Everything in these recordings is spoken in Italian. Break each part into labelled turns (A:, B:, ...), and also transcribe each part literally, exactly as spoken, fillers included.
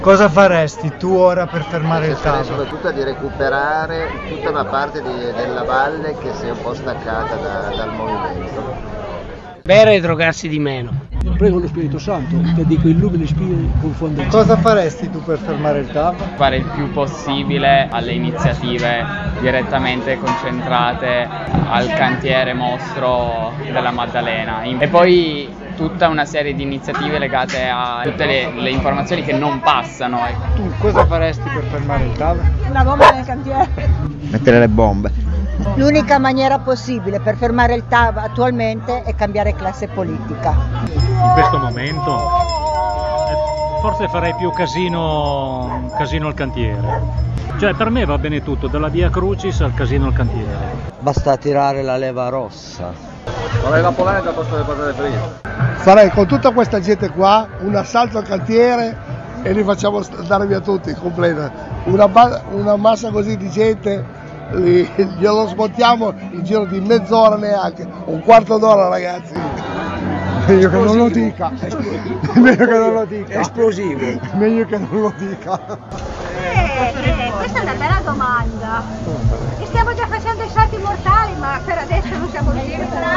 A: Cosa faresti tu ora per fermare il
B: Cercherei
A: Tava?
B: soprattutto di recuperare tutta una parte di- della valle che si è un po' staccata da- dal movimento.
C: Bere e drogarsi di meno.
D: Prego lo Spirito Santo che dico illumini spiriti confonde.
A: Cosa faresti tu per fermare il Tava?
E: Fare il più possibile alle iniziative direttamente concentrate al cantiere mostro della Maddalena e poi tutta una serie di iniziative legate a tutte le, le informazioni che non passano.
A: Tu cosa faresti per fermare il Tava?
F: Una bomba nel cantiere.
B: Mettere le bombe.
F: L'unica maniera possibile per fermare il Tava attualmente è cambiare classe politica.
G: In questo momento eh, forse farei più casino, casino al cantiere. Cioè per me va bene tutto, dalla Via Crucis al casino al cantiere.
H: Basta tirare la leva rossa.
B: Vorrei la polenta al posto delle patate fritte.
I: Farei con tutta questa gente qua un assalto al cantiere e li facciamo andare via tutti, completa. Una, una massa così di gente, li, glielo smontiamo in giro di mezz'ora neanche, un quarto d'ora ragazzi. Meglio che non lo dica. Meglio che non lo dica.
D: Esplosivo.
I: Meglio che non lo dica.
J: Eh, eh, questa è una bella domanda. E stiamo già facendo i salti mortali, ma per adesso non siamo riusciti.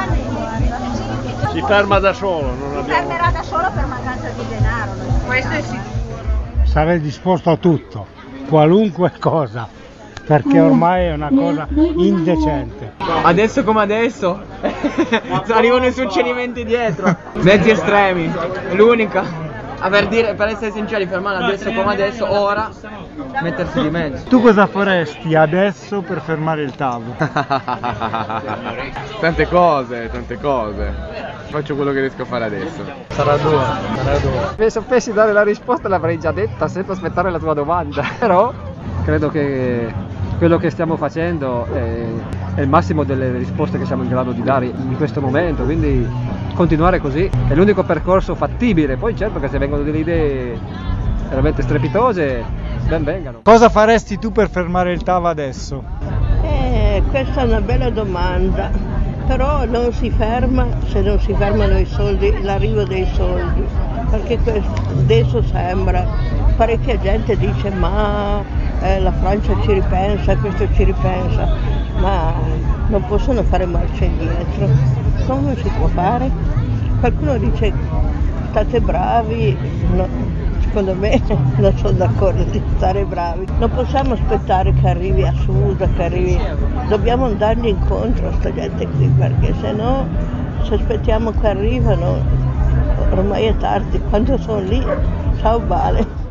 G: Si ferma da solo, non
J: Si
G: abbiamo...
J: fermerà da solo per mancanza di denaro. Questo è sicuro.
A: Sarei disposto a tutto, qualunque cosa, perché ormai è una cosa indecente.
E: Adesso come adesso arrivano i succedimenti dietro, mezzi estremi, l'unica. A per, dire, per essere sinceri, fermare adesso come adesso, ora, mettersi di mezzo.
A: Tu cosa faresti adesso per fermare il Tava?
E: Tante cose, tante cose. Faccio quello che riesco a fare adesso.
A: Sarà dura, sarà dura.
C: Se sapessi dare la risposta l'avrei già detta senza aspettare la tua domanda. Però credo che quello che stiamo facendo è, è il massimo delle risposte che siamo in grado di dare in questo momento, quindi continuare così è l'unico percorso fattibile. Poi certo che se vengono delle idee veramente strepitose, ben vengano.
A: Cosa faresti tu per fermare il Tava adesso?
F: Eh, questa è una bella domanda, però non si ferma se non si fermano i soldi, l'arrivo dei soldi, perché questo, adesso sembra, parecchia gente dice ma eh, la Francia ci ripensa, questo ci ripensa, ma non possono fare marcia indietro, come si può fare? Qualcuno dice state bravi, no, secondo me non sono d'accordo di stare bravi, non possiamo aspettare che arrivi a sud, che arrivi, dobbiamo andargli incontro a sta gente qui, perché se no, se aspettiamo che arrivano, ormai è tardi, quando sono lì, ciao Vale.